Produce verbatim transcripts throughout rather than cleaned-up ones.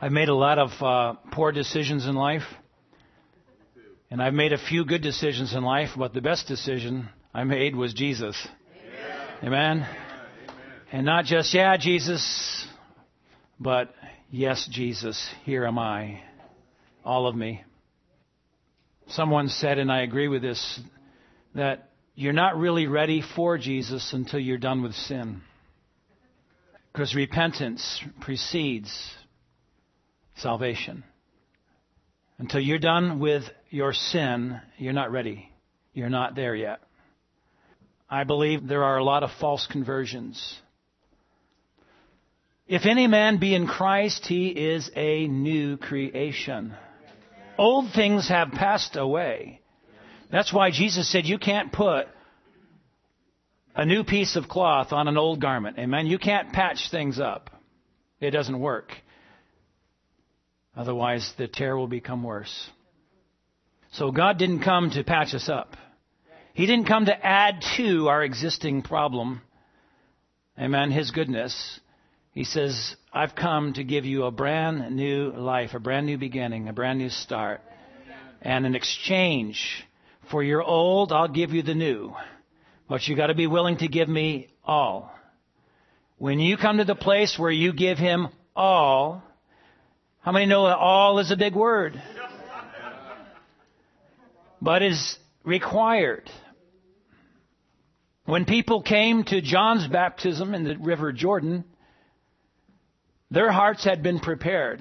I've made a lot of uh, poor decisions in life. And I've made a few good decisions in life, but the best decision I made was Jesus. Amen. Amen. And not just, yeah, Jesus, but yes, Jesus, here am I, all of me. Someone said, and I agree with this, that you're not really ready for Jesus until you're done with sin. Because repentance precedes salvation. Until you're done with your sin, you're not ready. You're not there yet. I believe there are a lot of false conversions. If any man be in Christ, he is a new creation. Old things have passed away. That's why Jesus said you can't put a new piece of cloth on an old garment. Amen. You can't patch things up. It doesn't work. Otherwise, the tear will become worse. So God didn't come to patch us up. He didn't come to add to our existing problem. Amen. His goodness. He says, I've come to give you a brand new life, a brand new beginning, a brand new start. And in exchange for your old, I'll give you the new. But you got to be willing to give me all. When you come to the place where you give him all, how many know that all is a big word? But is required. When people came to John's baptism in the River Jordan, their hearts had been prepared.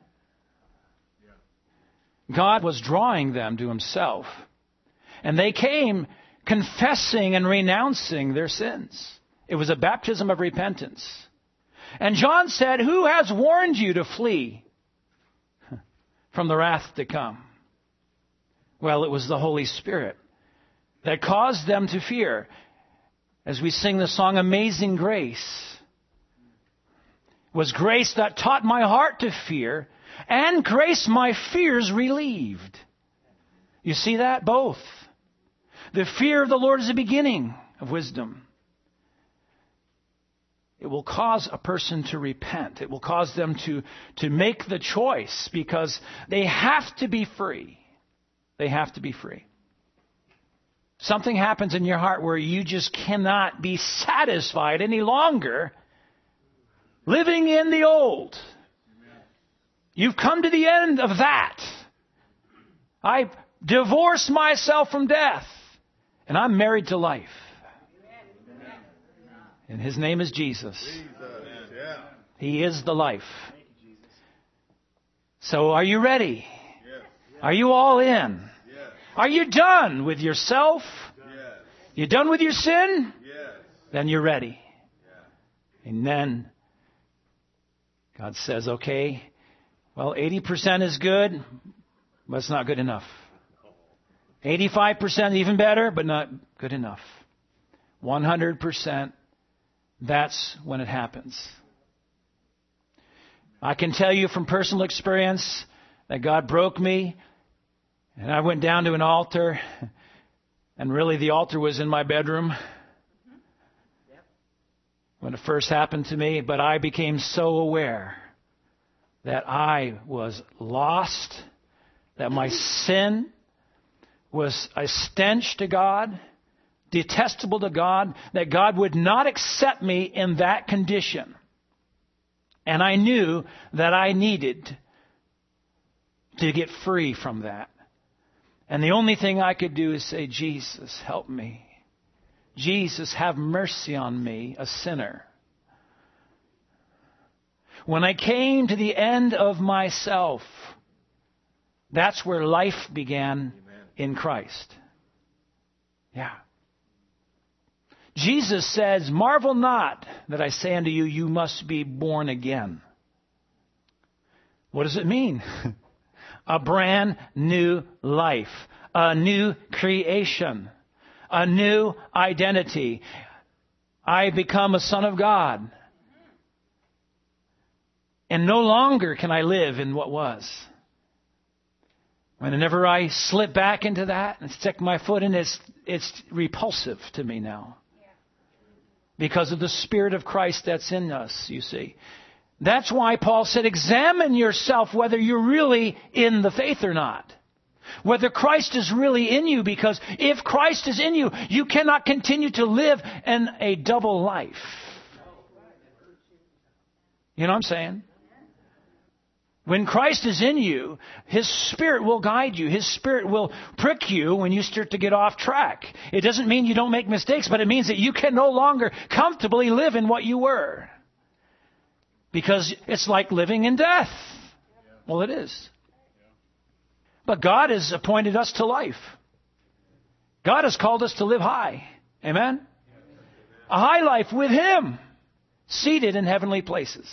God was drawing them to himself. And they came confessing and renouncing their sins. It was a baptism of repentance. And John said, who has warned you to flee from the wrath to come? Well, it was the Holy Spirit that caused them to fear. As we sing the song, Amazing Grace, it was grace that taught my heart to fear, and grace my fears relieved. You see that? Both. The fear of the Lord is the beginning of wisdom. It will cause a person to repent. It will cause them to, to make the choice because they have to be free. They have to be free. Something happens in your heart where you just cannot be satisfied any longer living in the old. You've come to the end of that. I've divorced myself from death. And I'm married to life. And his name is Jesus. He is the life. So are you ready? Are you all in? Are you done with yourself? You done with your sin? Then you're ready. And then God says, okay, well, eighty percent is good, but it's not good enough. eighty-five percent even better, but not good enough. one hundred percent, that's when it happens. I can tell you from personal experience that God broke me, and I went down to an altar, and really the altar was in my bedroom when it first happened to me, but I became so aware that I was lost, that my sin was a stench to God, detestable to God, that God would not accept me in that condition. And I knew that I needed to get free from that. And the only thing I could do is say, Jesus, help me. Jesus, have mercy on me, a sinner. When I came to the end of myself, that's where life began in Christ. Yeah. Jesus says, marvel not that I say unto you, you must be born again. What does it mean? A brand new life. A new creation. A new identity. I become a son of God. And no longer can I live in what was. Whenever I slip back into that and stick my foot in it, it's, it's repulsive to me now. Because of the Spirit of Christ that's in us, you see. That's why Paul said, examine yourself whether you're really in the faith or not. Whether Christ is really in you, because if Christ is in you, you cannot continue to live in a double life. You know what I'm saying? When Christ is in you, His Spirit will guide you. His Spirit will prick you when you start to get off track. It doesn't mean you don't make mistakes, but it means that you can no longer comfortably live in what you were. Because it's like living in death. Well, it is. But God has appointed us to life. God has called us to live high. Amen? A high life with Him, seated in heavenly places.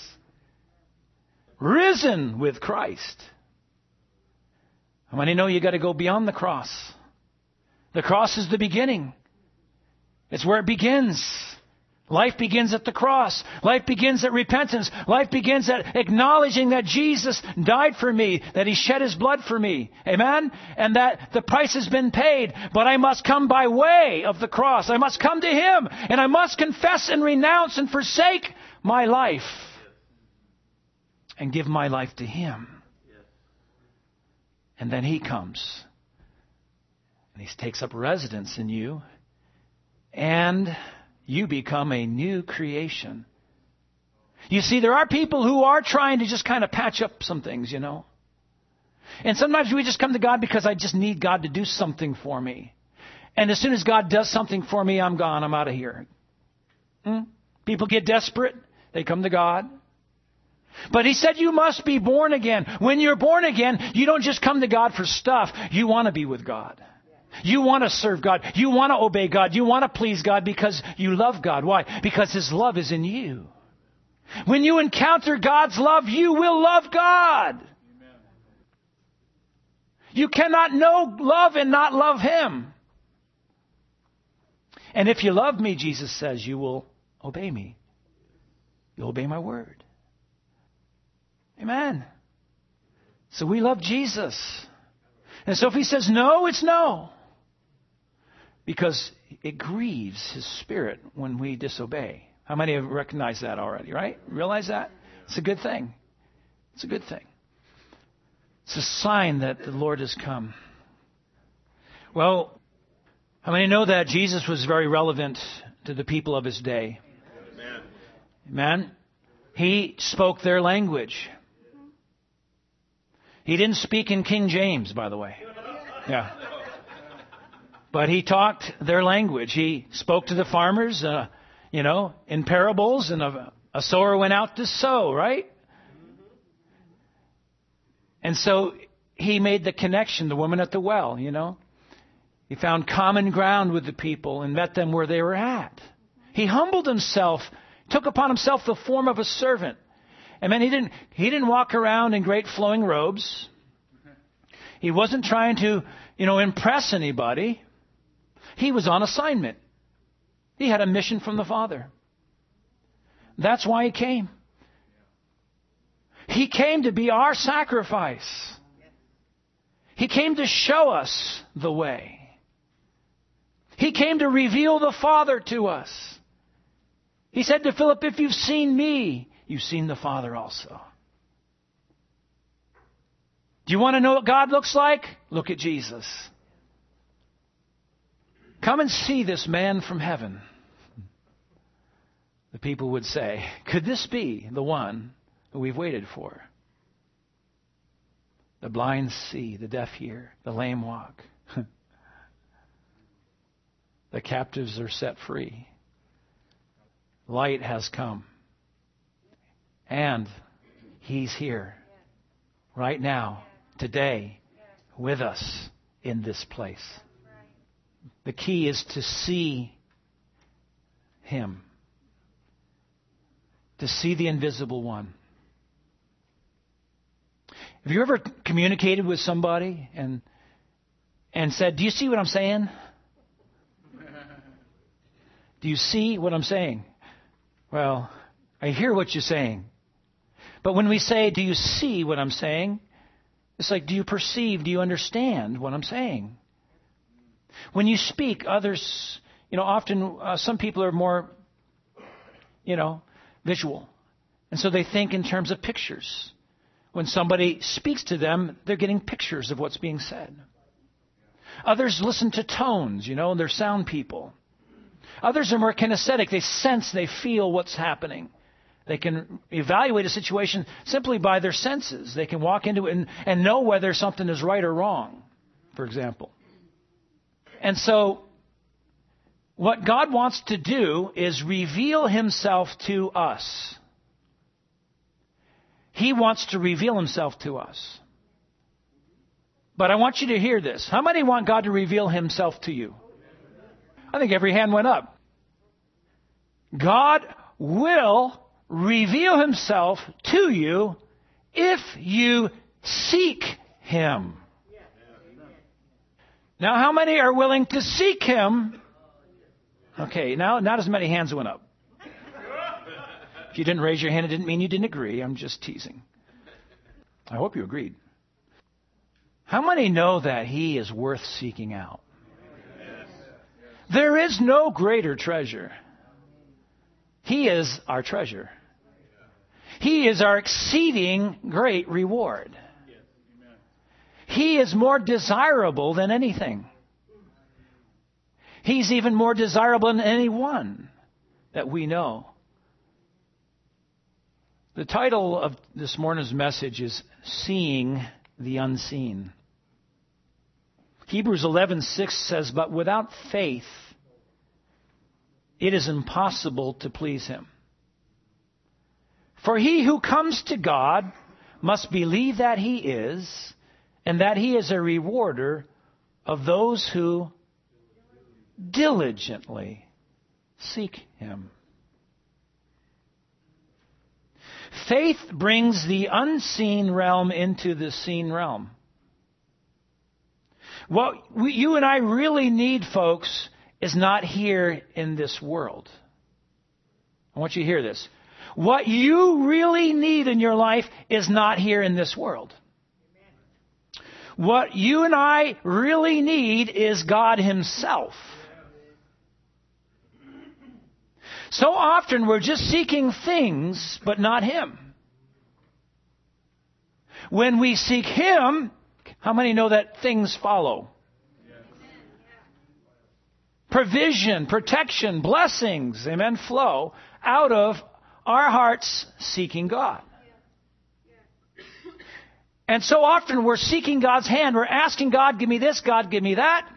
Risen with Christ. How many know you got to go beyond the cross? The cross is the beginning. It's where it begins. Life begins at the cross. Life begins at repentance. Life begins at acknowledging that Jesus died for me, that He shed His blood for me. Amen? And that the price has been paid, but I must come by way of the cross. I must come to Him, and I must confess and renounce and forsake my life and give my life to Him. And then He comes, and He takes up residence in you, and you become a new creation. You see, there are people who are trying to just kind of patch up some things, you know. And sometimes we just come to God because I just need God to do something for me. And as soon as God does something for me, I'm gone. I'm out of here. Hmm? People get desperate. They come to God. But He said you must be born again. When you're born again, you don't just come to God for stuff. You want to be with God. You want to serve God. You want to obey God. You want to please God because you love God. Why? Because His love is in you. When you encounter God's love, you will love God. Amen. You cannot know love and not love Him. And if you love me, Jesus says, you will obey me. You'll obey my word. Amen. So we love Jesus. And so if He says no, it's no. Because it grieves His Spirit when we disobey. How many have recognized that already, right? Realize that? It's a good thing. It's a good thing. It's a sign that the Lord has come. Well, how many know that Jesus was very relevant to the people of His day? Amen. Amen. He spoke their language. He didn't speak in King James, by the way. Yeah. But He talked their language. He spoke to the farmers, uh, you know, in parables, and a, a sower went out to sow, right? And so He made the connection, the woman at the well, you know. He found common ground with the people and met them where they were at. He humbled Himself, took upon Himself the form of a servant. I mean, he didn't, he didn't walk around in great flowing robes. He wasn't trying to, you know, impress anybody. He was on assignment. He had a mission from the Father. That's why He came. He came to be our sacrifice. He came to show us the way. He came to reveal the Father to us. He said to Philip, if you've seen me, you've seen the Father also. Do you want to know what God looks like? Look at Jesus. Come and see this man from heaven. The people would say, could this be the one who we've waited for? The blind see, the deaf hear, the lame walk. The captives are set free. Light has come. And He's here right now, today, with us in this place. The key is to see Him. To see the invisible one. Have you ever communicated with somebody and and said, do you see what I'm saying? Do you see what I'm saying? Well, I hear what you're saying. But when we say, do you see what I'm saying? It's like, do you perceive, do you understand what I'm saying? When you speak, others, you know, often uh, some people are more, you know, visual. And so they think in terms of pictures. When somebody speaks to them, they're getting pictures of what's being said. Others listen to tones, you know, and they're sound people. Others are more kinesthetic. They sense, they feel what's happening. They can evaluate a situation simply by their senses. They can walk into it and, and know whether something is right or wrong, for example. And so what God wants to do is reveal himself to us. He wants to reveal himself to us. But I want you to hear this. How many want God to reveal himself to you? I think every hand went up. God will reveal himself to you if you seek him. Now, how many are willing to seek him? Okay, now not as many hands went up. If you didn't raise your hand, it didn't mean you didn't agree. I'm just teasing. I hope you agreed. How many know that he is worth seeking out? There is no greater treasure. He is our treasure. He is our exceeding great reward. He is more desirable than anything. He's even more desirable than anyone that we know. The title of this morning's message is Seeing the Unseen. Hebrews eleven six says, "But without faith, it is impossible to please him. For he who comes to God must believe that he is, and that he is a rewarder of those who diligently seek him." Faith brings the unseen realm into the seen realm. What we, you and I really need, folks, is not here in this world. I want you to hear this. What you really need in your life is not here in this world. What you and I really need is God himself. So often we're just seeking things, but not him. When we seek him, how many know that things follow? Provision, protection, blessings, amen, flow out of our hearts seeking God. And so often we're seeking God's hand. We're asking God, give me this, God, give me that.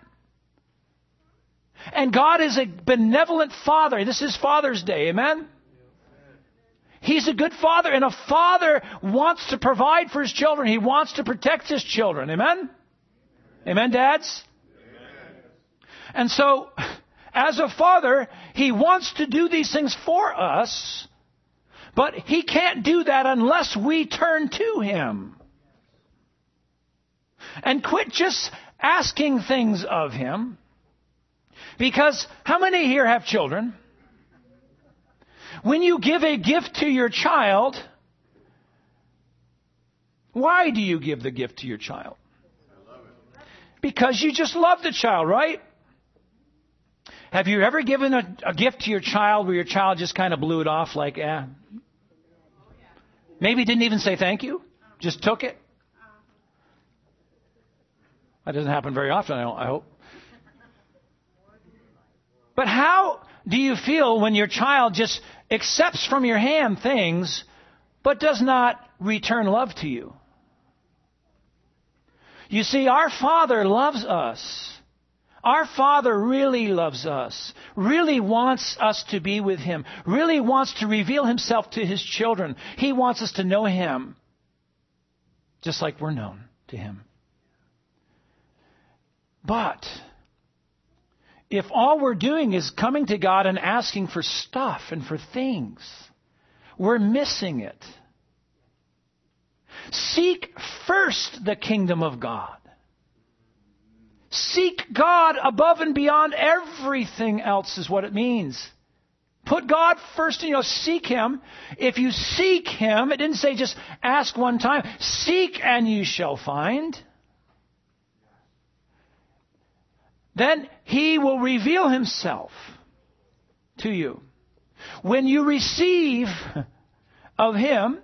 And God is a benevolent Father. This is Father's Day, amen? He's a good Father, and a father wants to provide for his children. He wants to protect his children, amen? Amen, dads? Amen. And so, as a father, he wants to do these things for us, but he can't do that unless we turn to him. And quit just asking things of him. Because how many here have children? When you give a gift to your child, why do you give the gift to your child? Because you just love the child, right? Have you ever given a, a gift to your child where your child just kind of blew it off like, eh? Maybe didn't even say thank you? Just took it? That doesn't happen very often, I hope. But how do you feel when your child just accepts from your hand things, but does not return love to you? You see, our Father loves us. Our Father really loves us, really wants us to be with him, really wants to reveal himself to his children. He wants us to know him, just like we're known to him. But if all we're doing is coming to God and asking for stuff and for things, we're missing it. Seek first the kingdom of God. Seek God above and beyond everything else is what it means. Put God first, you know, seek him. If you seek him, it didn't say just ask one time. Seek and you shall find. Then he will reveal himself to you. When you receive of Him,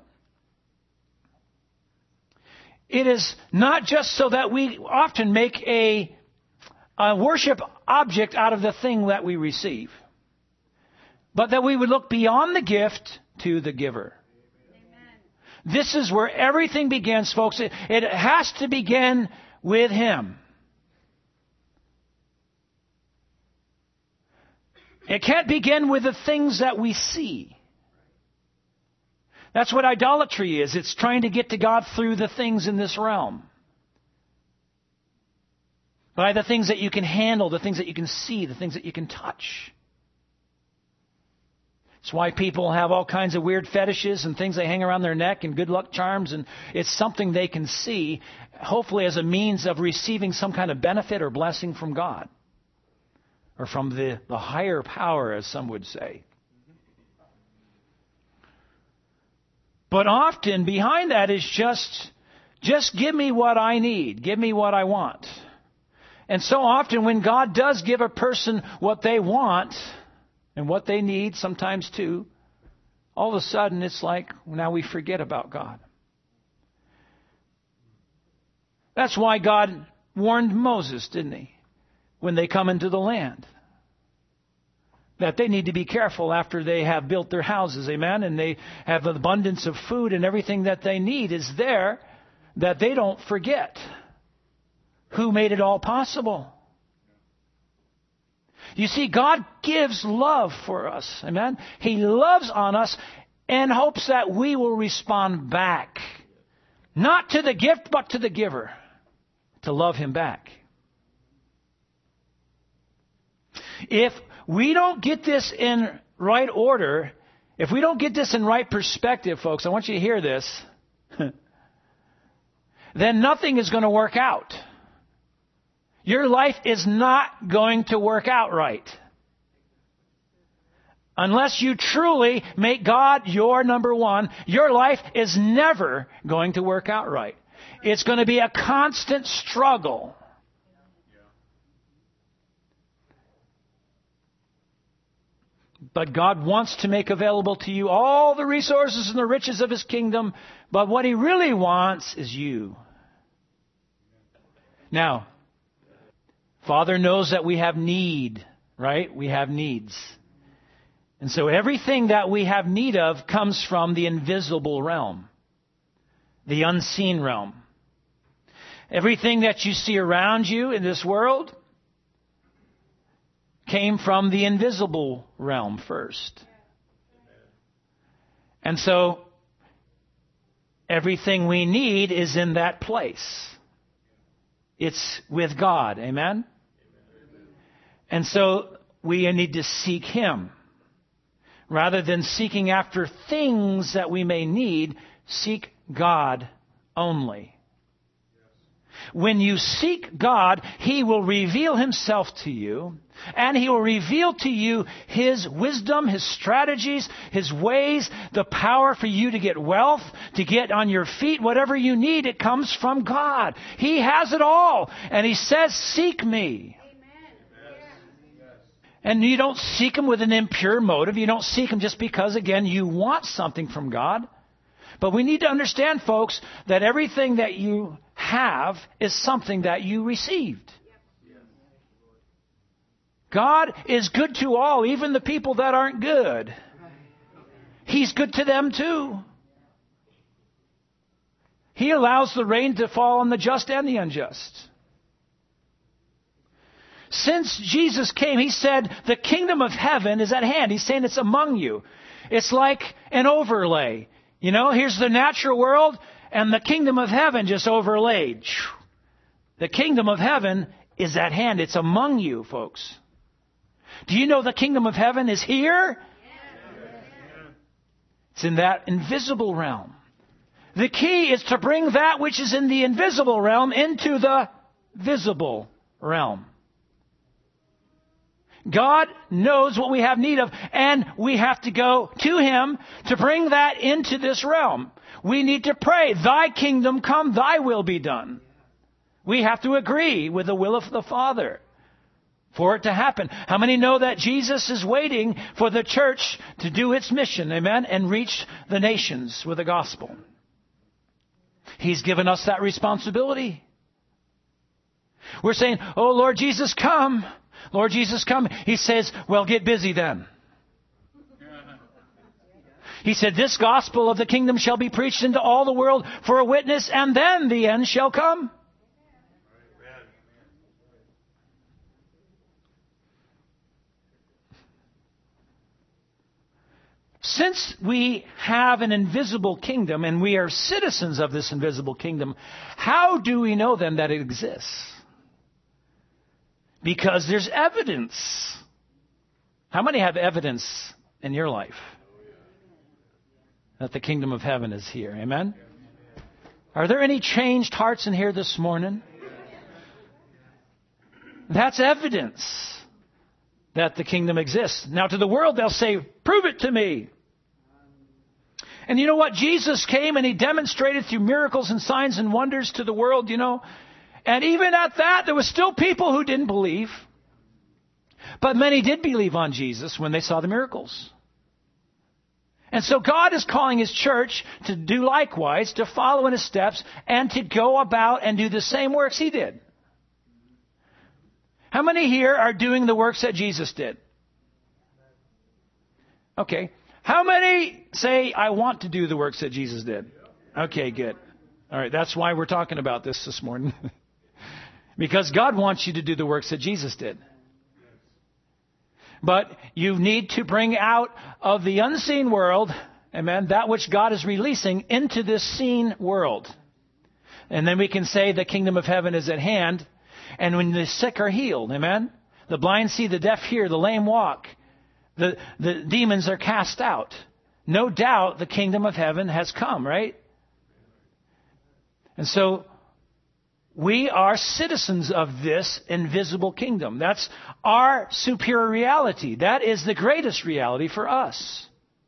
it is not just so that we often make a, a worship object out of the thing that we receive, but that we would look beyond the gift to the giver. Amen. This is where everything begins, folks. It, it has to begin with Him. It can't begin with the things that we see. That's what idolatry is. It's trying to get to God through the things in this realm. By the things that you can handle, the things that you can see, the things that you can touch. It's why people have all kinds of weird fetishes and things they hang around their neck and good luck charms. And it's something they can see, hopefully as a means of receiving some kind of benefit or blessing from God. Or from the, the higher power, as some would say. But often behind that is just, just give me what I need. Give me what I want. And so often when God does give a person what they want and what they need, sometimes too, all of a sudden it's like now we forget about God. That's why God warned Moses, didn't He? When they come into the land, that they need to be careful after they have built their houses, amen, and they have an abundance of food and everything that they need is there, that they don't forget who made it all possible. You see, God gives love for us, amen. He loves on us and hopes that we will respond back, not to the gift, but to the giver, to love Him back. If we don't get this in right order, if we don't get this in right perspective, folks, I want you to hear this, then nothing is going to work out. Your life is not going to work out right. Unless you truly make God your number one, your life is never going to work out right. It's going to be a constant struggle. But God wants to make available to you all the resources and the riches of His kingdom. But what He really wants is you. Now, Father knows that we have need, right? We have needs. And so everything that we have need of comes from the invisible realm, the unseen realm. Everything that you see around you in this world came from the invisible realm first. And so everything we need is in that place. It's with God. Amen? And so we need to seek Him. Rather than seeking after things that we may need, seek God only. When you seek God, He will reveal Himself to you, and He will reveal to you His wisdom, His strategies, His ways, the power for you to get wealth, to get on your feet. Whatever you need, it comes from God. He has it all, and He says, seek me. And you don't seek Him with an impure motive. You don't seek Him just because, again, you want something from God. But we need to understand, folks, that everything that you have is something that you received. God is good to all, even the people that aren't good. He's good to them too. He allows the rain to fall on the just and the unjust. Since Jesus came, He said, the kingdom of heaven is at hand. He's saying it's among you. It's like an overlay. You know, here's the natural world, and the kingdom of heaven just overlaid. The kingdom of heaven is at hand. It's among you, folks. Do you know the kingdom of heaven is here? It's in that invisible realm. The key is to bring that which is in the invisible realm into the visible realm. God knows what we have need of, and we have to go to Him to bring that into this realm. We need to pray, Thy kingdom come, Thy will be done. We have to agree with the will of the Father. for it to happen. How many know that Jesus is waiting for the church to do its mission, amen, and reach the nations with the gospel? He's given us that responsibility. We're saying, oh, Lord Jesus, come. Lord Jesus, come. He says, well, get busy then. He said, this gospel of the kingdom shall be preached into all the world for a witness, and then the end shall come. Since we have an invisible kingdom and we are citizens of this invisible kingdom, how do we know then that it exists? Because there's evidence. How many have evidence in your life that the kingdom of heaven is here? Amen? Are there any changed hearts in here this morning? That's evidence that the kingdom exists. Now to the world they'll say, prove it to me. And you know what? Jesus came and He demonstrated through miracles and signs and wonders to the world, you know. And even at that, there were still people who didn't believe. But many did believe on Jesus when they saw the miracles. And so God is calling His church to do likewise, to follow in His steps, and to go about and do the same works He did. How many here are doing the works that Jesus did? Okay. How many say, I want to do the works that Jesus did? Okay, good. All right, that's why we're talking about this this morning. Because God wants you to do the works that Jesus did. But you need to bring out of the unseen world, amen, that which God is releasing into this seen world. And then we can say the kingdom of heaven is at hand. And when the sick are healed, amen, the blind see, the deaf hear, the lame walk, the, the demons are cast out. No doubt the kingdom of heaven has come, right? And so we are citizens of this invisible kingdom. That's our superior reality. That is the greatest reality for us.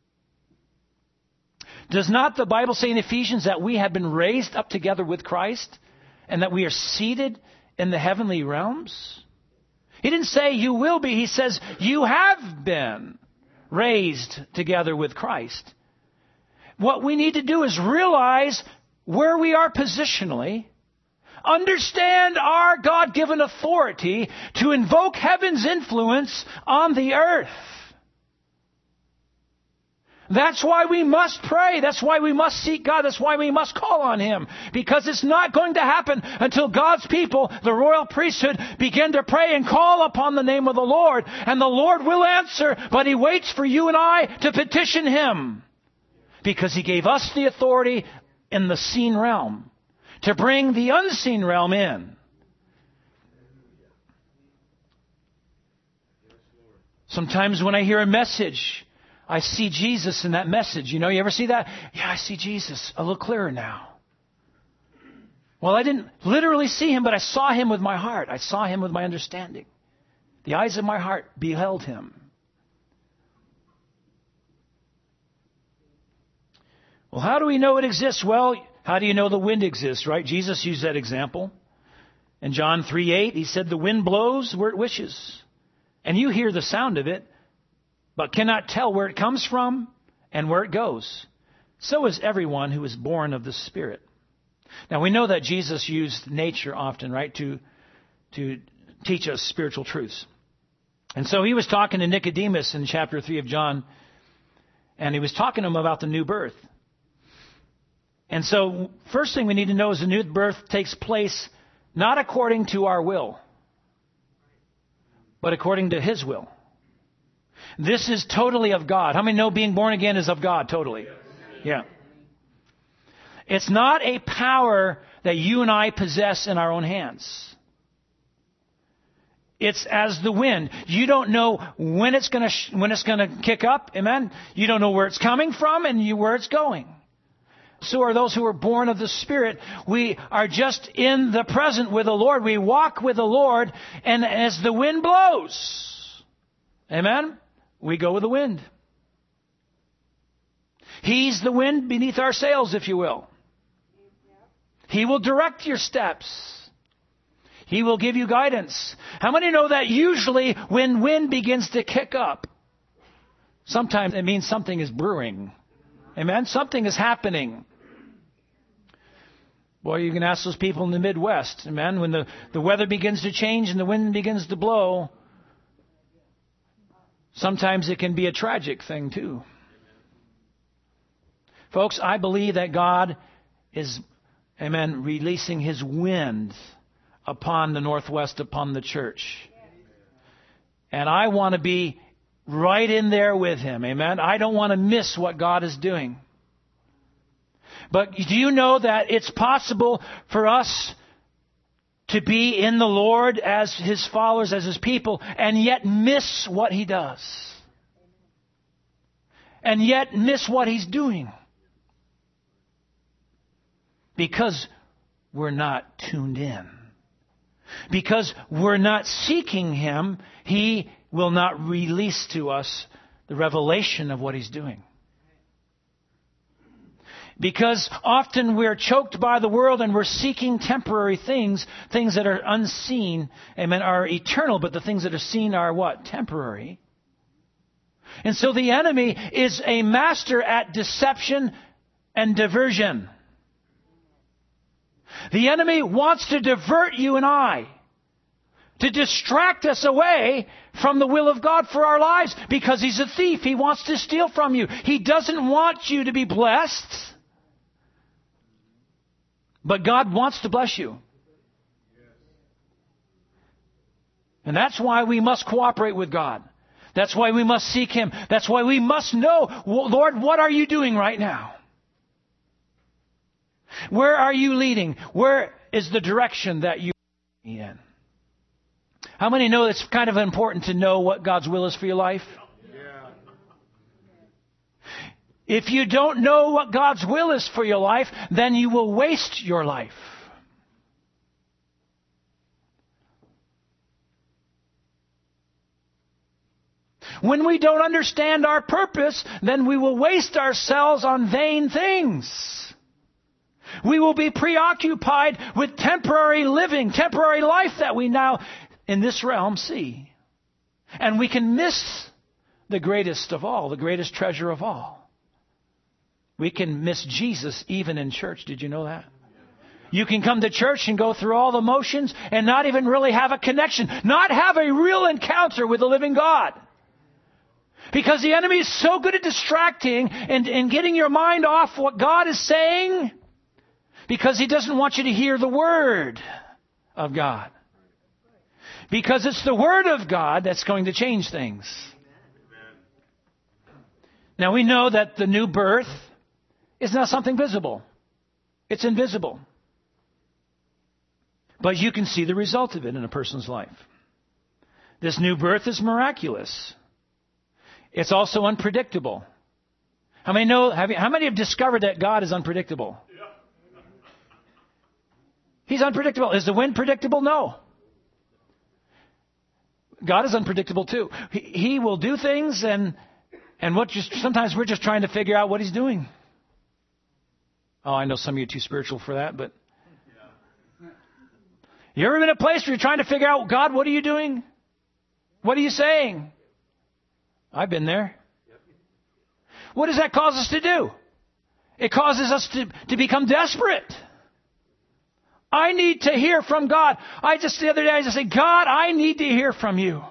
Does not the Bible say in Ephesians that we have been raised up together with Christ and that we are seated in the heavenly realms? He didn't say you will be. He says you have been raised together with Christ. What we need to do is realize where we are positionally, understand our God-given authority to invoke heaven's influence on the earth. That's why we must pray. That's why we must seek God. That's why we must call on Him. Because it's not going to happen until God's people, the royal priesthood, begin to pray and call upon the name of the Lord. And the Lord will answer, but He waits for you and I to petition Him. Because He gave us the authority in the seen realm to bring the unseen realm in. Sometimes when I hear a message, I see Jesus in that message. You know, you ever see that? Yeah, I see Jesus a little clearer now. Well, I didn't literally see Him, but I saw Him with my heart. I saw Him with my understanding. The eyes of my heart beheld Him. Well, how do we know it exists? Well, how do you know the wind exists, right? Jesus used that example. In John three eight, He said, the wind blows where it wishes, and you hear the sound of it, but cannot tell where it comes from and where it goes. So is everyone who is born of the Spirit. Now, we know that Jesus used nature often, right, to, to teach us spiritual truths. And so He was talking to Nicodemus in chapter three of John, and He was talking to him about the new birth. And so, first thing we need to know is the new birth takes place not according to our will, but according to His will. This is totally of God. How many know being born again is of God? Totally. Yeah. It's not a power that you and I possess in our own hands. It's as the wind. You don't know when it's going to sh- when it's going to kick up. Amen. You don't know where it's coming from and you, where it's going. So are those who are born of the Spirit. We are just in the present with the Lord. We walk with the Lord, and as the wind blows, amen, we go with the wind. He's the wind beneath our sails, if you will. He will direct your steps. He will give you guidance. How many know that usually when wind begins to kick up, sometimes it means something is brewing. Amen? Something is happening. Boy, you can ask those people in the Midwest. Amen? When the, the weather begins to change and the wind begins to blow, sometimes it can be a tragic thing too. Folks, I believe that God is, amen, releasing His wind upon the Northwest, upon the church. And I want to be right in there with Him. Amen. I don't want to miss what God is doing. But do you know that it's possible for us to be in the Lord as His followers, as His people, and yet miss what He does? And yet miss what He's doing? Because we're not tuned in. Because we're not seeking Him, He will not release to us the revelation of what He's doing. Because often we're choked by the world and we're seeking temporary things, things that are unseen, amen, are eternal, but the things that are seen are what? Temporary. And so the enemy is a master at deception and diversion. The enemy wants to divert you and I, to distract us away from the will of God for our lives, because he's a thief. He wants to steal from you. He doesn't want you to be blessed, but God wants to bless you. And that's why we must cooperate with God. That's why we must seek Him. That's why we must know, Lord, what are you doing right now? Where are you leading? Where is the direction that you are in? How many know it's kind of important to know what God's will is for your life? Yeah. If you don't know what God's will is for your life, then you will waste your life. When we don't understand our purpose, then we will waste ourselves on vain things. We will be preoccupied with temporary living, temporary life that we now in this realm see. And we can miss the greatest of all, the greatest treasure of all. We can miss Jesus even in church. Did you know that? You can come to church and go through all the motions and not even really have a connection, not have a real encounter with the living God. Because the enemy is so good at distracting and, and getting your mind off what God is saying, because he doesn't want you to hear the Word of God. Because it's the Word of God that's going to change things. Now we know that the new birth is not something visible. It's invisible. But you can see the result of it in a person's life. This new birth is miraculous. It's also unpredictable. How many know? Have you, how many have discovered that God is unpredictable? He's unpredictable. Is the wind predictable? No. God is unpredictable too. He, he will do things, and and what just sometimes we're just trying to figure out what He's doing. Oh, I know some of you are too spiritual for that, but you ever been in a place where you're trying to figure out, God, what are you doing? What are you saying? I've been there. What does that cause us to do? It causes us to, to become desperate. I need to hear from God. I just, the other day, I just said, God, I need to hear from you.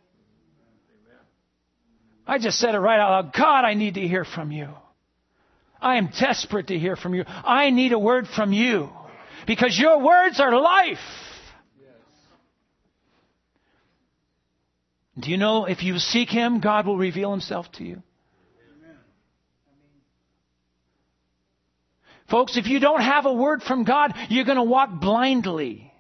I just said it right out loud. God, I need to hear from you. I am desperate to hear from you. I need a word from you. Because your words are life. Do you know if you seek Him, God will reveal Himself to you? Folks, if you don't have a word from God, you're going to walk blindly.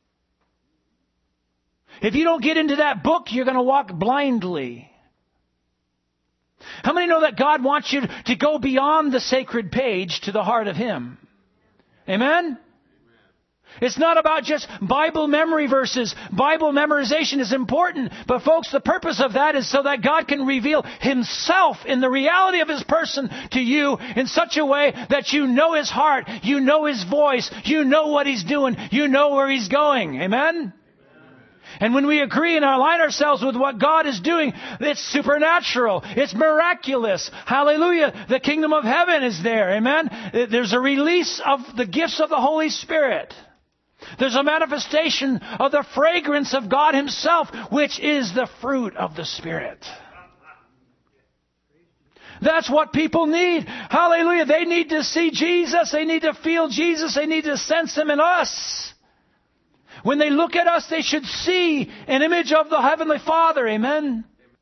If you don't get into that book, you're going to walk blindly. How many know that God wants you to go beyond the sacred page to the heart of Him? Amen? It's not about just Bible memory verses. Bible memorization is important. But folks, the purpose of that is so that God can reveal Himself in the reality of His person to you in such a way that you know His heart, you know His voice, you know what He's doing, you know where He's going. Amen? And when we agree and align ourselves with what God is doing, it's supernatural. It's miraculous. Hallelujah. The kingdom of heaven is there. Amen. There's a release of the gifts of the Holy Spirit. There's a manifestation of the fragrance of God Himself, which is the fruit of the Spirit. That's what people need. Hallelujah. They need to see Jesus. They need to feel Jesus. They need to sense Him in us. When they look at us, they should see an image of the Heavenly Father. Amen.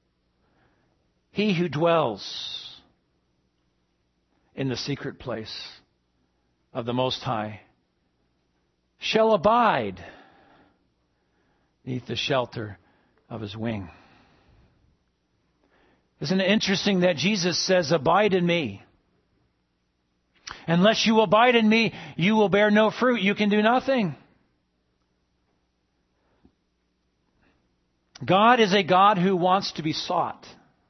He who dwells in the secret place of the Most High shall abide beneath the shelter of His wing. Isn't it interesting that Jesus says, abide in me? Unless you abide in me, you will bear no fruit. You can do nothing. God is a God who wants to be sought.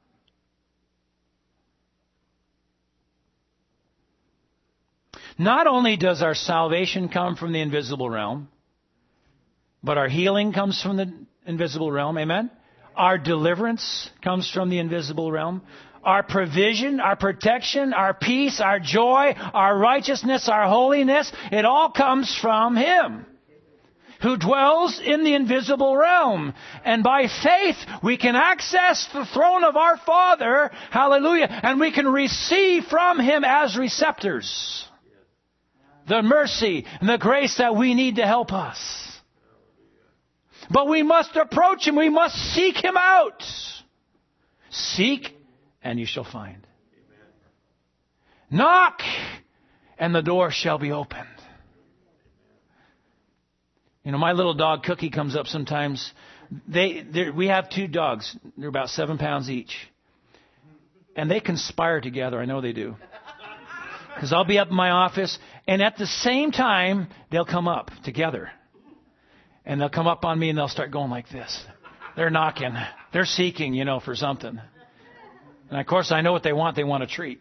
Not only does our salvation come from the invisible realm, but our healing comes from the invisible realm. Amen? Our deliverance comes from the invisible realm. Our provision, our protection, our peace, our joy, our righteousness, our holiness, it all comes from Him, who dwells in the invisible realm. And by faith, we can access the throne of our Father, hallelujah, and we can receive from Him as receptors the mercy and the grace that we need to help us. But we must approach Him. We must seek Him out. Seek, and you shall find. Knock, and the door shall be opened. You know, my little dog Cookie comes up sometimes. They, we have two dogs. They're about seven pounds each. And they conspire together. I know they do. Because I'll be up in my office, and at the same time, they'll come up together. And they'll come up on me, and they'll start going like this. They're knocking. They're seeking, you know, for something. And, of course, I know what they want. They want a treat.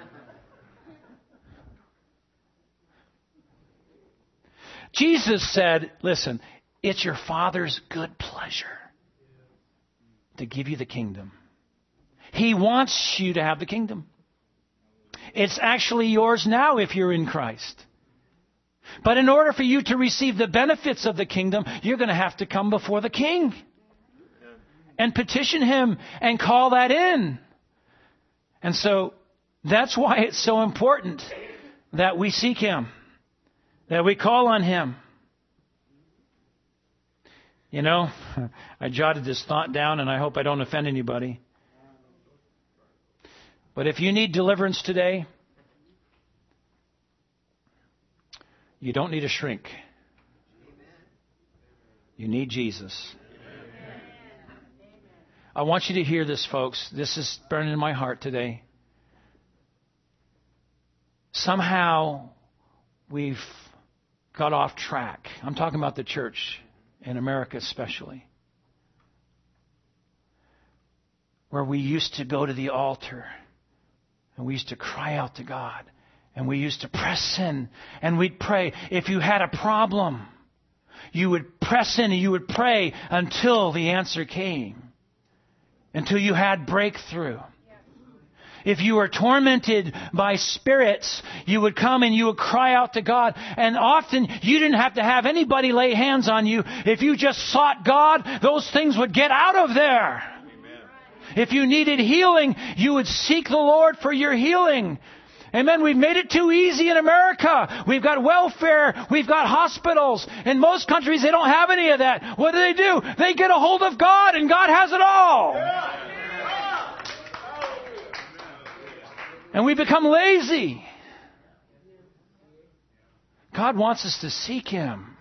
Jesus said, listen, it's your Father's good pleasure to give you the kingdom. He wants you to have the kingdom. It's actually yours now if you're in Christ. But in order for you to receive the benefits of the kingdom, you're going to have to come before the King and petition Him and call that in. And so that's why it's so important that we seek Him, that we call on Him. You know, I jotted this thought down, and I hope I don't offend anybody. But if you need deliverance today, you don't need a shrink. You need Jesus. I want you to hear this, folks. This is burning in my heart today. Somehow we've got off track. I'm talking about the church in America especially, where we used to go to the altar and we used to cry out to God and we used to press in and we'd pray. If you had a problem, you would press in and you would pray until the answer came, until you had breakthrough. If you were tormented by spirits, you would come and you would cry out to God. And often you didn't have to have anybody lay hands on you. If you just sought God, those things would get out of there. Amen. If you needed healing, you would seek the Lord for your healing. Amen. We've made it too easy in America. We've got welfare. We've got hospitals. In most countries, they don't have any of that. What do they do? They get a hold of God, and God has it all. Yeah. And we become lazy. God wants us to seek Him.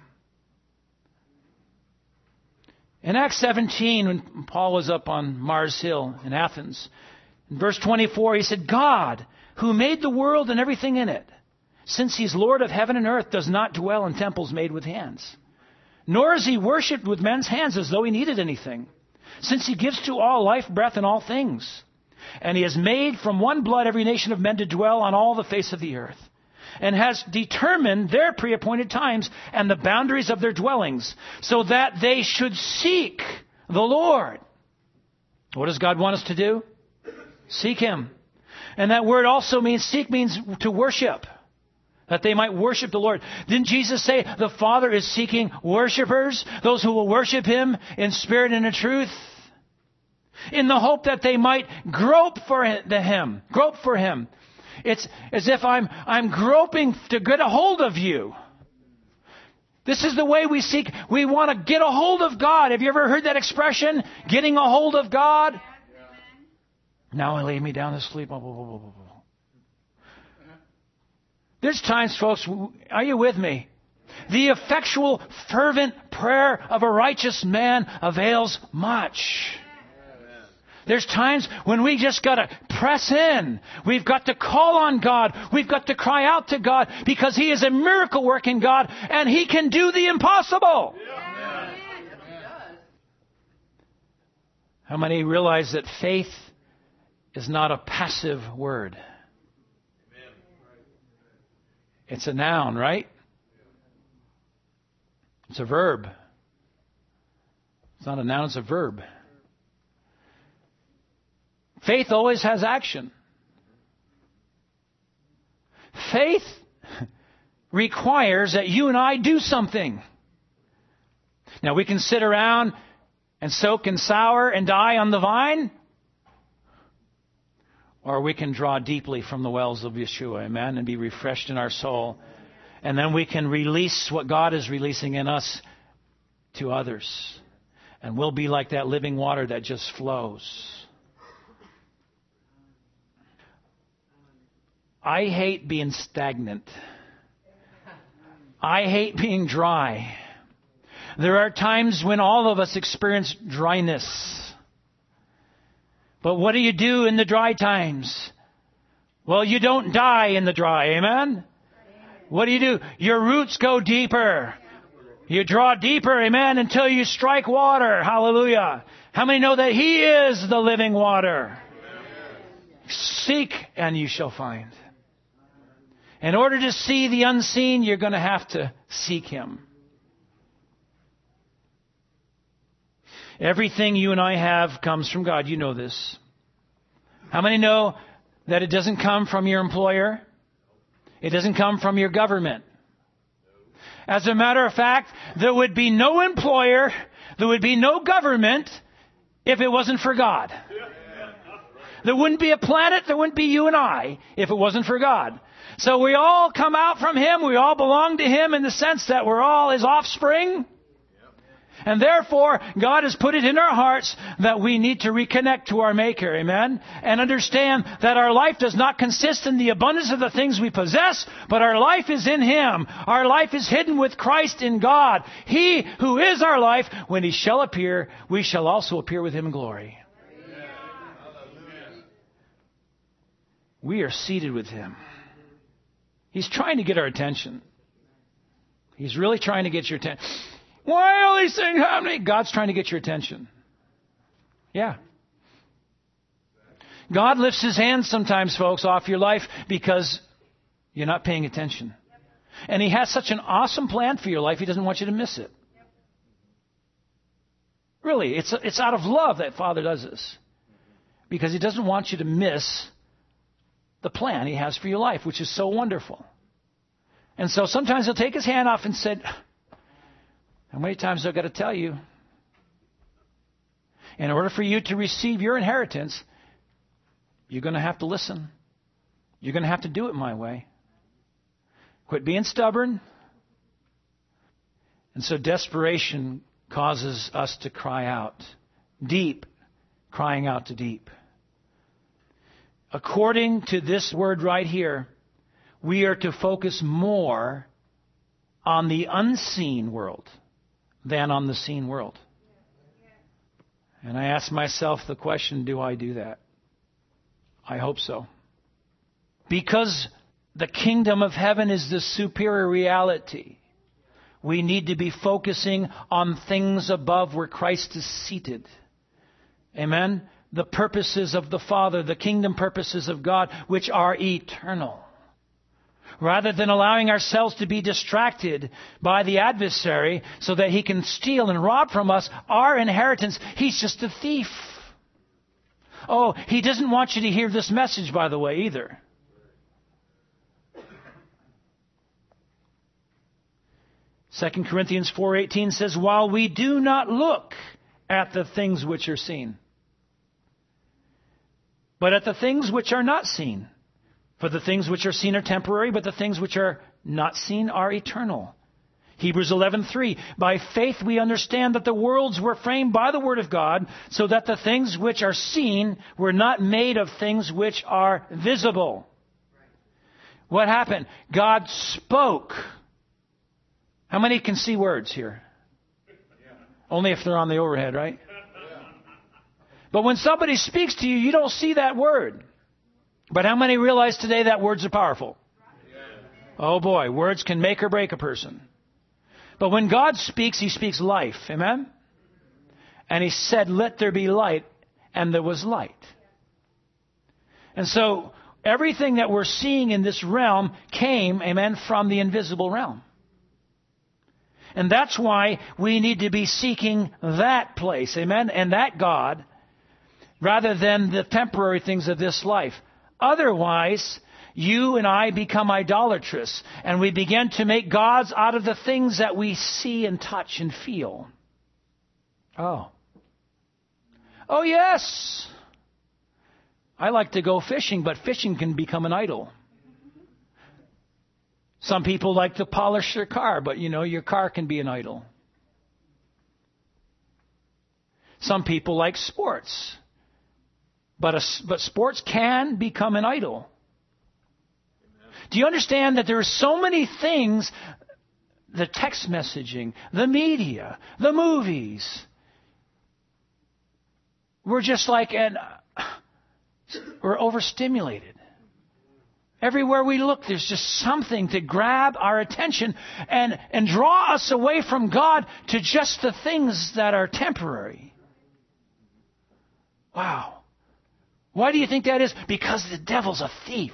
In Acts seventeen, when Paul was up on Mars Hill in Athens, in verse twenty-four, he said, God, who made the world and everything in it, since He's Lord of heaven and earth, does not dwell in temples made with hands. Nor is He worshipped with men's hands as though He needed anything, since He gives to all life, breath, and all things. And He has made from one blood every nation of men to dwell on all the face of the earth, and has determined their pre-appointed times and the boundaries of their dwellings, so that they should seek the Lord. What does God want us to do? Seek Him. And that word also means, seek means to worship, that they might worship the Lord. Didn't Jesus say the Father is seeking worshipers, those who will worship Him in spirit and in truth, in the hope that they might grope for Him, grope for Him. It's as if I'm I'm groping to get a hold of you. This is the way we seek. We want to get a hold of God. Have you ever heard that expression? Getting a hold of God? Yeah. Now I lay me down to sleep. There's times, folks, are you with me? The effectual, fervent prayer of a righteous man avails much. There's times when we just got to press in. We've got to call on God. We've got to cry out to God, because He is a miracle working God and He can do the impossible. Yeah. How many realize that faith is not a passive word? It's a noun, right? It's a verb. It's not a noun, it's a verb. Faith always has action. Faith requires that you and I do something. Now, we can sit around and soak and sour and die on the vine, or we can draw deeply from the wells of Yeshua, amen, and be refreshed in our soul. And then we can release what God is releasing in us to others. And we'll be like that living water that just flows. I hate being stagnant. I hate being dry. There are times when all of us experience dryness. But what do you do in the dry times? Well, you don't die in the dry, amen? What do you do? Your roots go deeper. You draw deeper, amen, until you strike water. Hallelujah. How many know that He is the living water? Seek and you shall find. In order to see the unseen, you're going to have to seek Him. Everything you and I have comes from God. You know this. How many know that it doesn't come from your employer? It doesn't come from your government. As a matter of fact, there would be no employer, there would be no government if it wasn't for God. There wouldn't be a planet, there wouldn't be you and I if it wasn't for God. So we all come out from Him. We all belong to Him in the sense that we're all His offspring. And therefore, God has put it in our hearts that we need to reconnect to our Maker. Amen? And understand that our life does not consist in the abundance of the things we possess, but our life is in Him. Our life is hidden with Christ in God. He who is our life, when He shall appear, we shall also appear with Him in glory. Amen. We are seated with Him. He's trying to get our attention. He's really trying to get your attention. Why are these things happening? God's trying to get your attention. Yeah. God lifts His hands sometimes, folks, off your life because you're not paying attention. And He has such an awesome plan for your life, He doesn't want you to miss it. Really, it's, it's out of love that Father does this. Because He doesn't want you to miss the plan He has for your life, which is so wonderful. And so sometimes He'll take His hand off and say, how many times I've got to tell you, in order for you to receive your inheritance, you're going to have to listen. You're going to have to do it my way. Quit being stubborn. And so desperation causes us to cry out. Deep, crying out to deep. According to this word right here, we are to focus more on the unseen world than on the seen world. And I ask myself the question, do I do that? I hope so. Because the kingdom of heaven is the superior reality, we need to be focusing on things above where Christ is seated. Amen? The purposes of the Father, the kingdom purposes of God, which are eternal. Rather than allowing ourselves to be distracted by the adversary so that he can steal and rob from us our inheritance, he's just a thief. Oh, he doesn't want you to hear this message, by the way, either. Second Corinthians four eighteen says, while we do not look at the things which are seen, but at the things which are not seen. For the things which are seen are temporary, but the things which are not seen are eternal. Hebrews eleven three. By faith we understand that the worlds were framed by the word of God, so that the things which are seen were not made of things which are visible. What happened? God spoke. How many can see words here? Only if they're on the overhead, right? But when somebody speaks to you, you don't see that word. But how many realize today that words are powerful? Oh boy, words can make or break a person. But when God speaks, He speaks life. Amen? And He said, let there be light, and there was light. And so, everything that we're seeing in this realm came, amen, from the invisible realm. And that's why we need to be seeking that place, amen, and that God, rather than the temporary things of this life. Otherwise, you and I become idolatrous, and we begin to make gods out of the things that we see and touch and feel. Oh. Oh, yes. I like to go fishing, but fishing can become an idol. Some people like to polish their car, but you know, your car can be an idol. Some people like sports. But, a, but sports can become an idol. Amen. Do you understand that there are so many things, the text messaging, the media, the movies, we're just like, an, we're overstimulated. Everywhere we look, there's just something to grab our attention and, and draw us away from God to just the things that are temporary. Wow. Why do you think that is? Because the devil's a thief.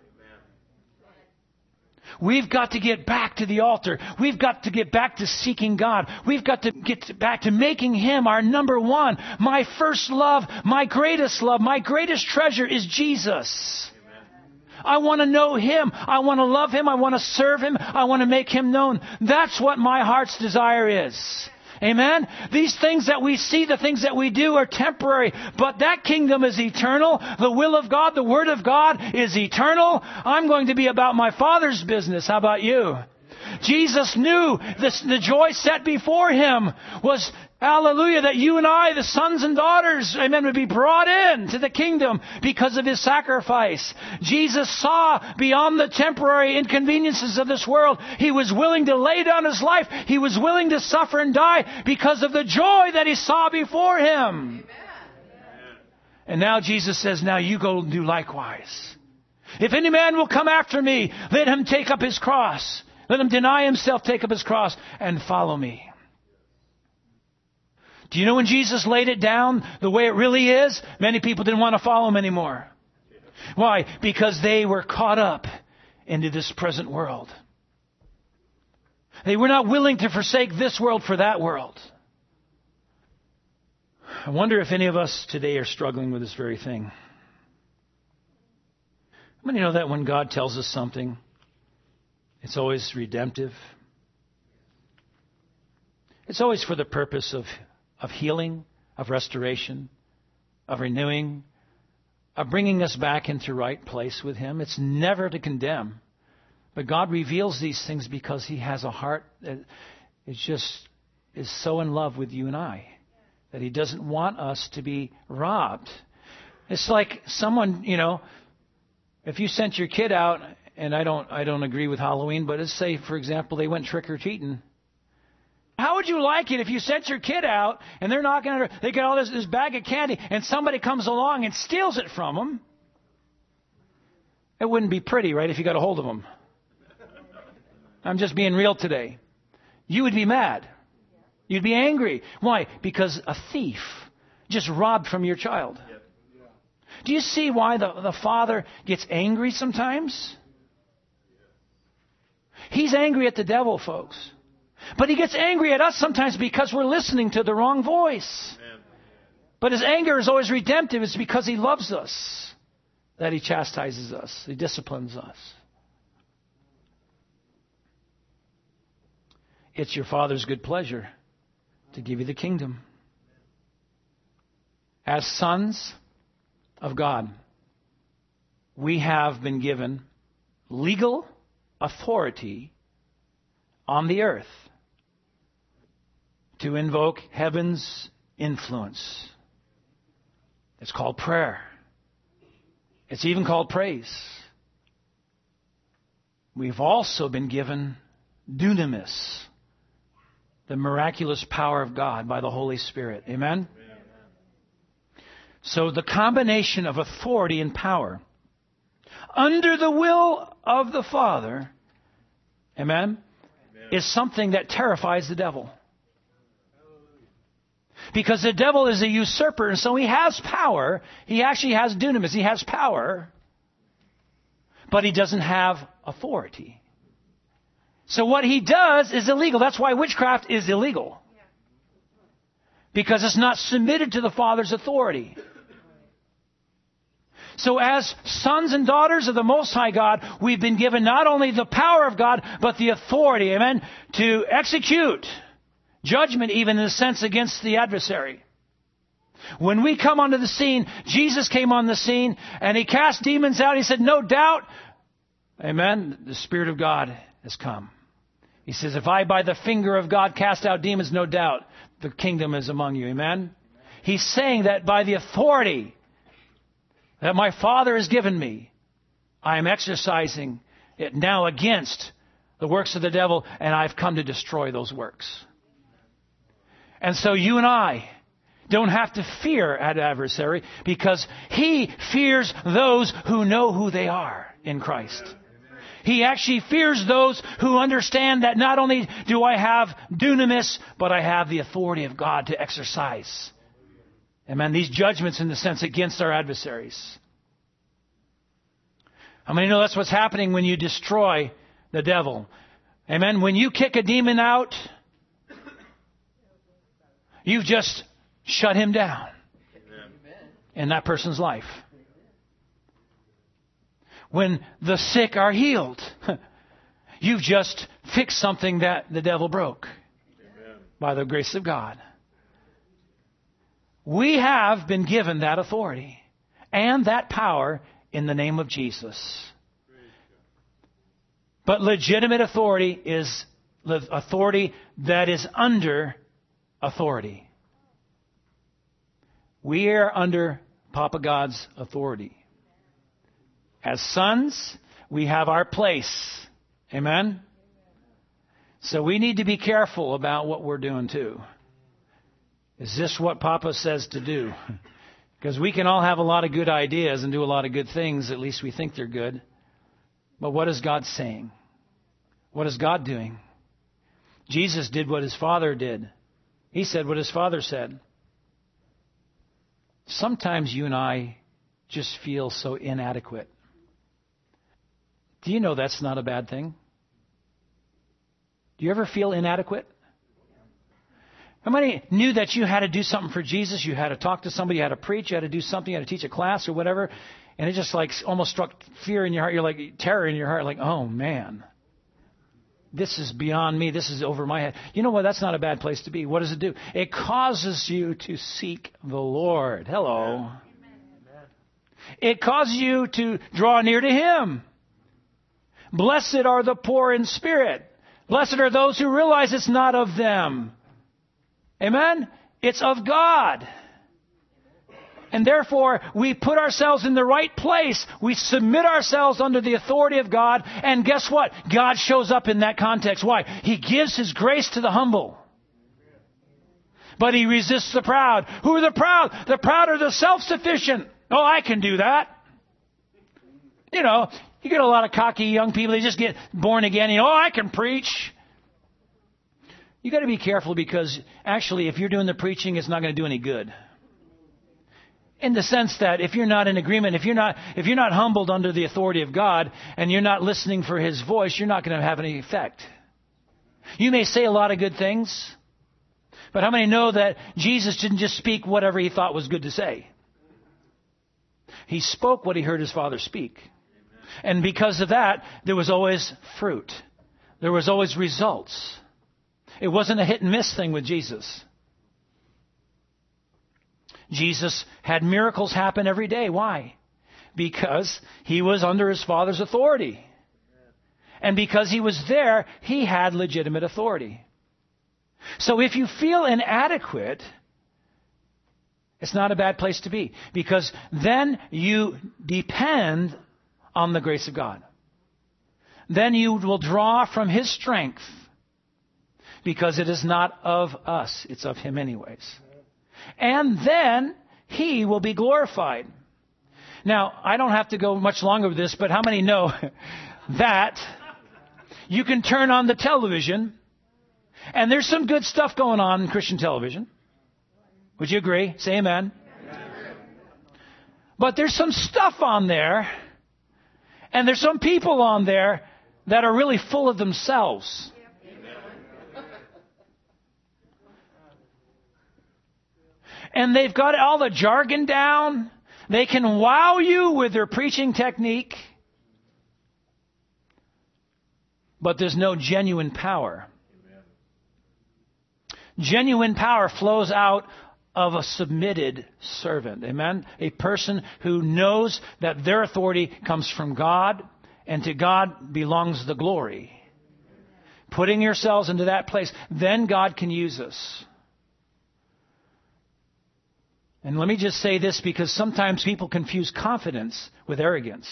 We've got to get back to the altar. We've got to get back to seeking God. We've got to get back to making Him our number one. My first love, my greatest love, my greatest treasure is Jesus. I want to know Him. I want to love Him. I want to serve Him. I want to make Him known. That's what my heart's desire is. Amen? These things that we see, the things that we do are temporary, but that kingdom is eternal. The will of God, the Word of God is eternal. I'm going to be about my Father's business. How about you? Jesus knew this, the joy set before Him was, hallelujah, that you and I, the sons and daughters, amen, would be brought in to the kingdom because of His sacrifice. Jesus saw beyond the temporary inconveniences of this world. He was willing to lay down His life. He was willing to suffer and die because of the joy that He saw before Him. Amen. And now Jesus says, now you go and do likewise. If any man will come after me, let him take up his cross. Let him deny himself, take up his cross, and follow me. Do you know when Jesus laid it down the way it really is? Many people didn't want to follow Him anymore. Why? Because they were caught up into this present world. They were not willing to forsake this world for that world. I wonder if any of us today are struggling with this very thing. How many know that when God tells us something, it's always redemptive? It's always for the purpose of of healing, of restoration, of renewing, of bringing us back into right place with Him. It's never to condemn. But God reveals these things because He has a heart that is just is so in love with you and I that He doesn't want us to be robbed. It's like someone, you know, if you sent your kid out, and I don't I don't agree with Halloween, but let's say, for example, they went trick-or-treating. How would you like it if you sent your kid out and they're knocking on, they get all this, this bag of candy and somebody comes along and steals it from them? It wouldn't be pretty, right, if you got a hold of them. I'm just being real today. You would be mad. You'd be angry. Why? Because a thief just robbed from your child. Do you see why the, the father gets angry sometimes? He's angry at the devil, folks. But he gets angry at us sometimes because we're listening to the wrong voice. But his anger is always redemptive. It's because he loves us that he chastises us. He disciplines us. It's your Father's good pleasure to give you the kingdom. As sons of God, we have been given legal authority on the earth to invoke heaven's influence. It's called prayer. It's even called praise. We've also been given dunamis, the miraculous power of God by the Holy Spirit. Amen? Amen? So the combination of authority and power under the will of the Father, amen, amen, is something that terrifies the devil. Because the devil is a usurper, and so he has power. He actually has dunamis. He has power. But he doesn't have authority. So what he does is illegal. That's why witchcraft is illegal. Because it's not submitted to the Father's authority. So as sons and daughters of the Most High God, we've been given not only the power of God, but the authority, amen, to execute judgment, even in a sense, against the adversary. When we come onto the scene, Jesus came on the scene and he cast demons out. He said, no doubt, amen, the Spirit of God has come. He says, if I by the finger of God cast out demons, no doubt the kingdom is among you. Amen? He's saying that by the authority that my Father has given me, I am exercising it now against the works of the devil, and I've come to destroy those works. And so you and I don't have to fear an adversary because he fears those who know who they are in Christ. He actually fears those who understand that not only do I have dunamis, but I have the authority of God to exercise. Amen. These judgments in the sense against our adversaries. How many know that's what's happening when you destroy the devil? Amen. When you kick a demon out, you've just shut him down in that person's life. When the sick are healed, you've just fixed something that the devil broke. Amen. By the grace of God. We have been given that authority and that power in the name of Jesus. But legitimate authority is the authority that is under authority. We are under Papa God's authority. As sons, we have our place. Amen? So we need to be careful about what we're doing too. Is this what Papa says to do? Because we can all have a lot of good ideas and do a lot of good things. At least we think they're good. But what is God saying? What is God doing? Jesus did what his Father did. He said what his Father said. Sometimes you and I just feel so inadequate. Do you know that's not a bad thing? Do you ever feel inadequate? How many knew that you had to do something for Jesus? You had to talk to somebody, you had to preach, you had to do something, you had to teach a class or whatever. And it just like almost struck fear in your heart. You're like, terror in your heart. Like, oh man, this is beyond me. This is over my head. You know what? That's not a bad place to be. What does it do? It causes you to seek the Lord. Hello. Amen. It causes you to draw near to Him. Blessed are the poor in spirit. Blessed are those who realize it's not of them. Amen? It's of God. And therefore, we put ourselves in the right place. We submit ourselves under the authority of God. And guess what? God shows up in that context. Why? He gives His grace to the humble. But He resists the proud. Who are the proud? The proud are the self-sufficient. Oh, I can do that. You know, You get a lot of cocky young people, they just get born again. You know, oh, I can preach. You got to be careful because actually if you're doing the preaching, it's not going to do any good. In the sense that if you're not in agreement, if you're not if you're not humbled under the authority of God and you're not listening for His voice, you're not going to have any effect. You may say a lot of good things, but how many know that Jesus didn't just speak whatever He thought was good to say? He spoke what He heard His Father speak. And because of that, there was always fruit. There was always results. It wasn't a hit and miss thing with Jesus. Jesus had miracles happen every day. Why? Because He was under His Father's authority. And because He was there, He had legitimate authority. So if you feel inadequate, it's not a bad place to be. Because then you depend on the grace of God. Then you will draw from His strength. Because it is not of us. It's of Him anyways. And then He will be glorified. Now, I don't have to go much longer with this, but how many know that you can turn on the television and there's some good stuff going on in Christian television? Would you agree? Say amen. Amen. But there's some stuff on there and there's some people on there that are really full of themselves. And they've got all the jargon down. They can wow you with their preaching technique. But there's no genuine power. Amen. Genuine power flows out of a submitted servant. Amen? A person who knows that their authority comes from God, and to God belongs the glory. Putting yourselves into that place, then God can use us. And let me just say this, because sometimes people confuse confidence with arrogance.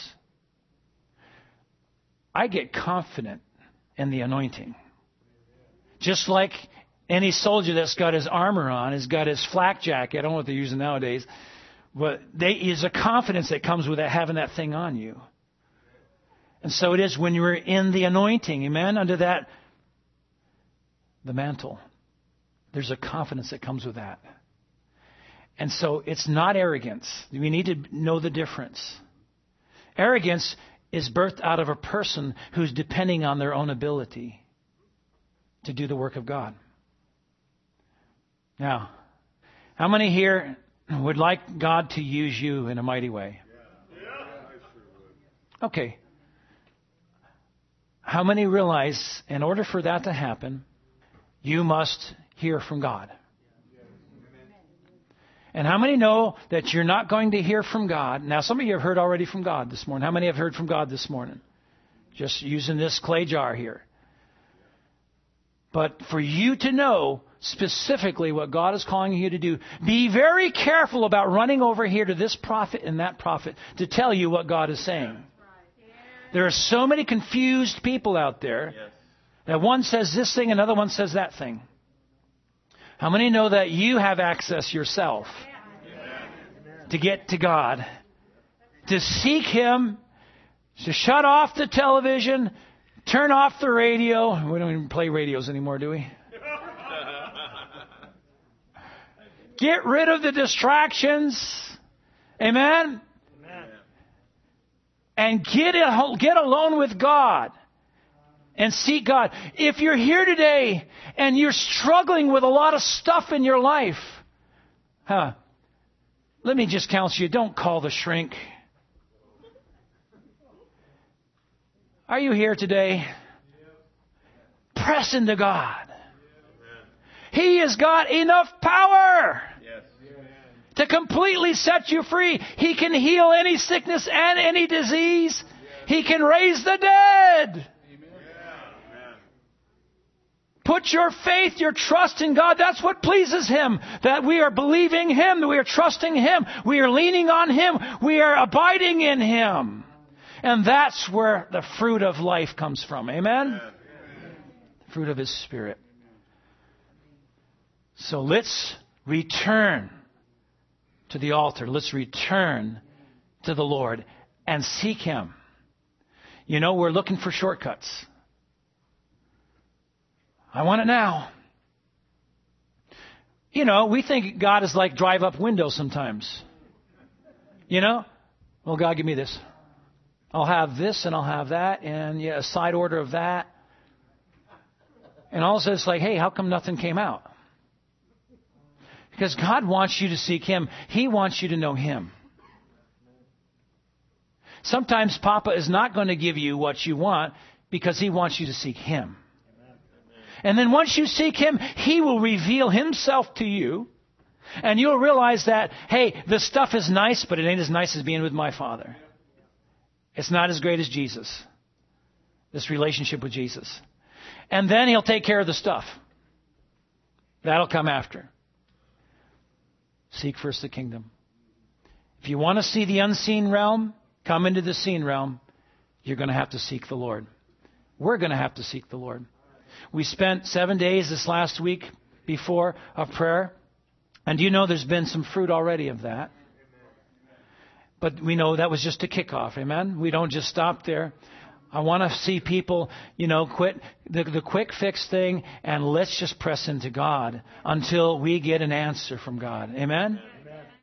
I get confident in the anointing. Just like any soldier that's got his armor on, has got his flak jacket. I don't know what they're using nowadays. But there is a confidence that comes with that, having that thing on you. And so it is when you're in the anointing, amen, under that, the mantle. There's a confidence that comes with that. And so it's not arrogance. We need to know the difference. Arrogance is birthed out of a person who's depending on their own ability to do the work of God. Now, how many here would like God to use you in a mighty way? Okay. How many realize in order for that to happen, you must hear from God? And how many know that you're not going to hear from God? Now, some of you have heard already from God this morning. How many have heard from God this morning? Just using this clay jar here. But for you to know specifically what God is calling you to do, be very careful about running over here to this prophet and that prophet to tell you what God is saying. There are so many confused people out there that one says this thing, another one says that thing. How many know that you have access yourself to get to God, to seek Him, to shut off the television, turn off the radio? We don't even play radios anymore, do we? Get rid of the distractions. Amen? Amen. And get, a, get alone with God. And seek God. If you're here today and you're struggling with a lot of stuff in your life, huh? Let me just counsel you, don't call the shrink. Are you here today? Press into God. He has got enough power to completely set you free. He can heal any sickness and any disease. He can raise the dead. Put your faith, your trust in God. That's what pleases Him. That we are believing Him. That we are trusting Him. We are leaning on Him. We are abiding in Him. And that's where the fruit of life comes from. Amen? The fruit of His Spirit. So let's return to the altar. Let's return to the Lord and seek Him. You know, we're looking for shortcuts. I want it now. You know, we think God is like drive-up window sometimes. You know? Well, God, give me this. I'll have this and I'll have that and yeah, a side order of that. And all of a sudden it's like, hey, how come nothing came out? Because God wants you to seek Him. He wants you to know Him. Sometimes Papa is not going to give you what you want because He wants you to seek Him. And then once you seek Him, He will reveal Himself to you. And you'll realize that, hey, the stuff is nice, but it ain't as nice as being with my Father. It's not as great as Jesus. This relationship with Jesus. And then He'll take care of the stuff. That'll come after. Seek first the kingdom. If you want to see the unseen realm, come into the seen realm, you're going to have to seek the Lord. We're going to have to seek the Lord. We spent seven days this last week before of prayer. And do you know there's been some fruit already of that? But we know that was just a kickoff. Amen? We don't just stop there. I want to see people, you know, quit the, the quick fix thing and let's just press into God until we get an answer from God. Amen?